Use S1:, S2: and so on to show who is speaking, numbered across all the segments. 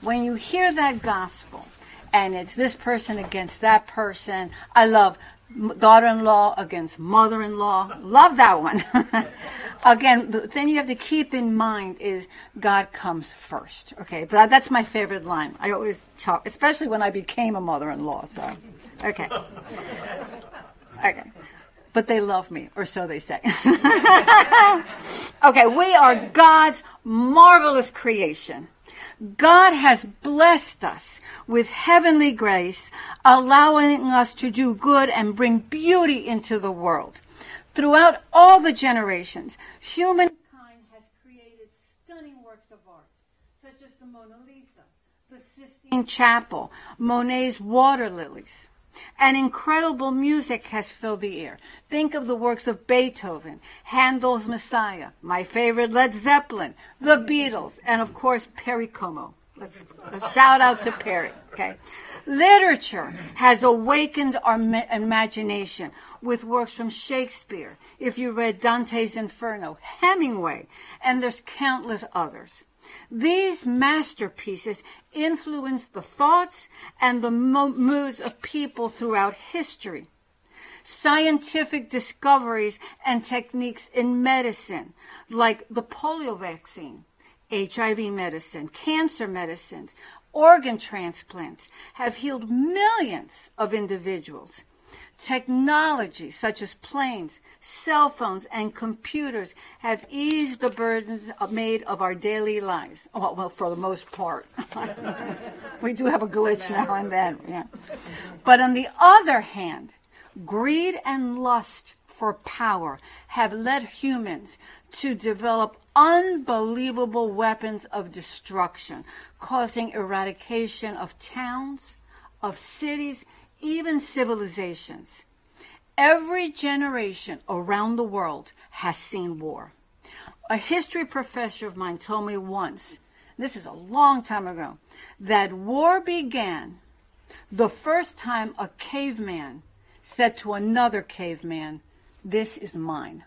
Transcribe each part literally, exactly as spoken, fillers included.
S1: when you hear that gospel, and it's this person against that person, I love daughter-in-law against mother-in-law. Love that one. Again, the thing you have to keep in mind is God comes first. Okay, but that's my favorite line. I always talk, especially when I became a mother-in-law. So, okay, okay. But they love me, or so they say. Okay, we are God's marvelous creation. God has blessed us with heavenly grace, allowing us to do good and bring beauty into the world. Throughout all the generations, humankind has created stunning works of art, such as the Mona Lisa, the Sistine Chapel, Monet's water lilies. And incredible music has filled the air. Think of the works of Beethoven, Handel's Messiah, my favorite Led Zeppelin, the Beatles, and of course Perry Como. Let's a shout out to Perry. Okay, literature has awakened our ma- imagination with works from Shakespeare. If you read Dante's Inferno, Hemingway, and there's countless others. These masterpieces influence the thoughts and the mo- moods of people throughout history. Scientific discoveries and techniques in medicine, like the polio vaccine, H I V medicine, cancer medicines, organ transplants, have healed millions of individuals. Technology such as planes, cell phones, and computers have eased the burdens made of our daily lives. Well, well for the most part. We do have a glitch now and then. Yeah. But on the other hand, greed and lust for power have led humans to develop unbelievable weapons of destruction, causing eradication of towns, of cities, even civilizations. Every generation around the world has seen war. A history professor of mine told me once, this is a long time ago, that war began the first time a caveman said to another caveman, "This is mine."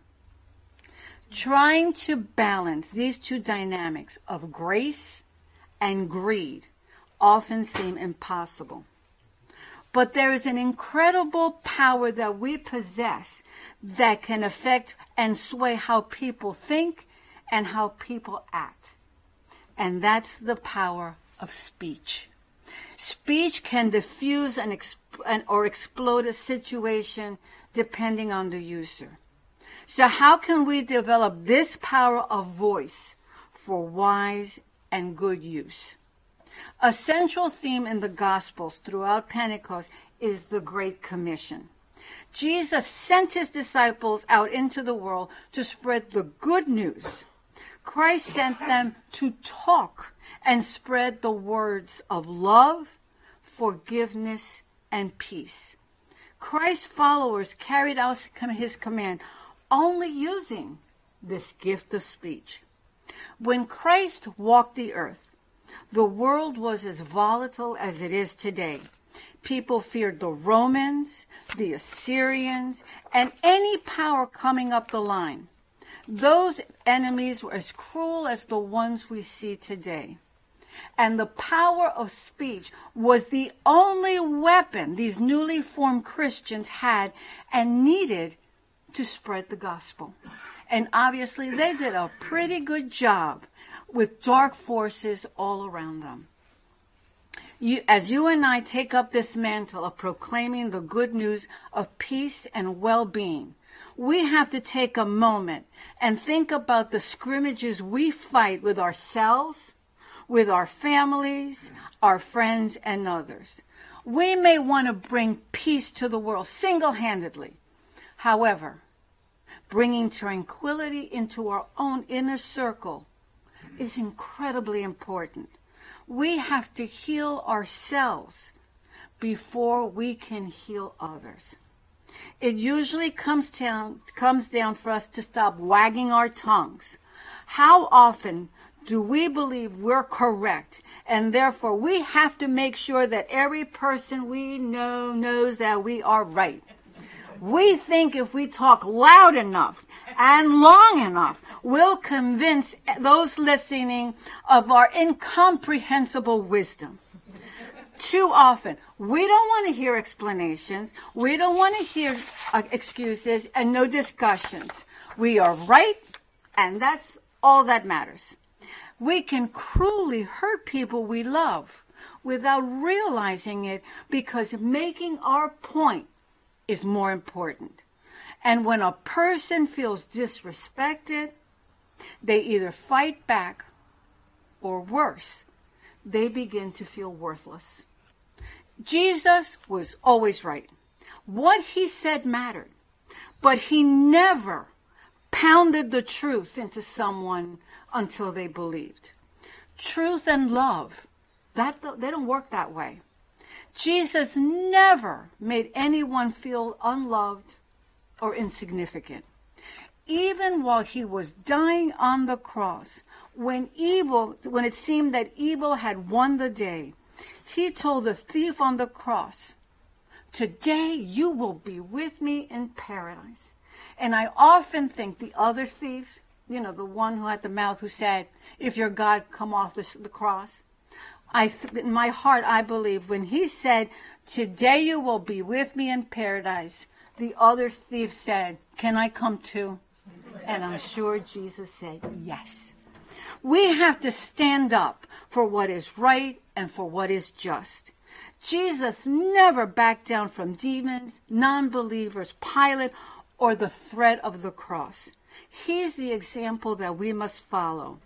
S1: Trying to balance these two dynamics of grace and greed often seem impossible. But there is an incredible power that we possess that can affect and sway how people think and how people act. And that's the power of speech. Speech can diffuse an exp- an, or explode a situation depending on the user. So how can we develop this power of voice for wise and good use? A central theme in the Gospels throughout Pentecost is the Great Commission. Jesus sent his disciples out into the world to spread the good news. Christ sent them to talk and spread the words of love, forgiveness, and peace. Christ's followers carried out his command only using this gift of speech. When Christ walked the earth, the world was as volatile as it is today. People feared the Romans, the Assyrians, and any power coming up the line. Those enemies were as cruel as the ones we see today. And the power of speech was the only weapon these newly formed Christians had and needed to spread the gospel. And obviously they did a pretty good job with dark forces all around them. You, as you and I take up this mantle of proclaiming the good news of peace and well-being, we have to take a moment and think about the scrimmages we fight with ourselves, with our families, our friends, and others. We may want to bring peace to the world single-handedly. However, bringing tranquility into our own inner circle is incredibly important. We have to heal ourselves before we can heal others. It usually comes down, comes down for us to stop wagging our tongues. How often do we believe we're correct, and therefore we have to make sure that every person we know knows that we are right? We think if we talk loud enough and long enough, we'll convince those listening of our incomprehensible wisdom. Too often, we don't want to hear explanations. We don't want to hear uh, excuses and no discussions. We are right, and that's all that matters. We can cruelly hurt people we love without realizing it because making our point is more important. And when a person feels disrespected, they either fight back or worse, they begin to feel worthless. Jesus was always right. What he said mattered, but he never pounded the truth into someone until they believed. Truth and love, that they don't work that way. Jesus never made anyone feel unloved or insignificant. Even while he was dying on the cross, when evil, when it seemed that evil had won the day, he told the thief on the cross, "Today you will be with me in paradise." And I often think the other thief, you know, the one who had the mouth who said, "If you're God, come off the, the cross." I, th- in my heart, I believe when he said, "Today you will be with me in paradise," the other thief said, "Can I come too?" And I'm sure Jesus said yes. We have to stand up for what is right and for what is just. Jesus never backed down from demons, non-believers, Pilate, or the threat of the cross. He's the example that we must follow.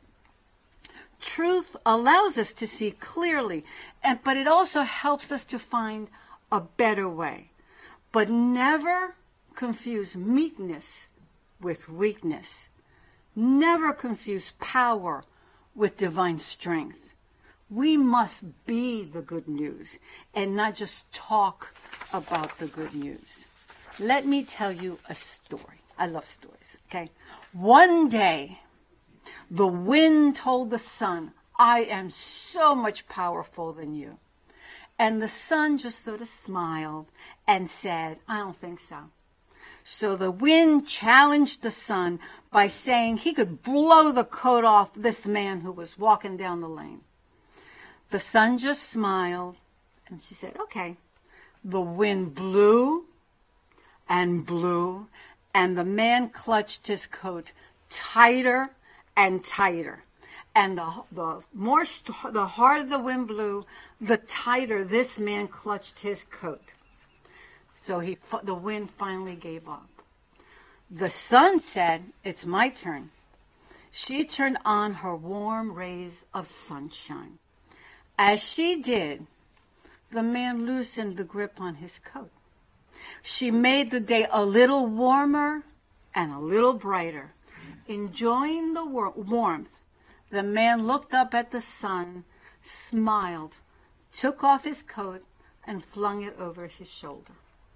S1: Truth allows us to see clearly, and, but it also helps us to find a better way. But never confuse meekness with weakness. Never confuse power with divine strength. We must be the good news and not just talk about the good news. Let me tell you a story. I love stories, okay? One day, the wind told the sun, "I am so much powerful than you." And the sun just sort of smiled and said, "I don't think so." So the wind challenged the sun by saying he could blow the coat off this man who was walking down the lane. The sun just smiled, and she said, "Okay." The wind blew and blew, and the man clutched his coat tighter and tighter. And the, the more, the harder the wind blew, the tighter this man clutched his coat. So he, the wind finally gave up. The sun said, "It's my turn." She turned on her warm rays of sunshine. As she did, the man loosened the grip on his coat. She made the day a little warmer and a little brighter. Enjoying the war- warmth, the man looked up at the sun, smiled, took off his coat, and flung it over his shoulder.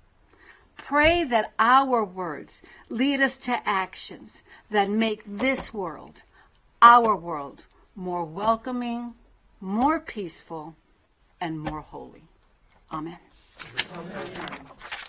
S1: Pray that our words lead us to actions that make this world, our world, more welcoming, more peaceful, and more holy. Amen. Amen.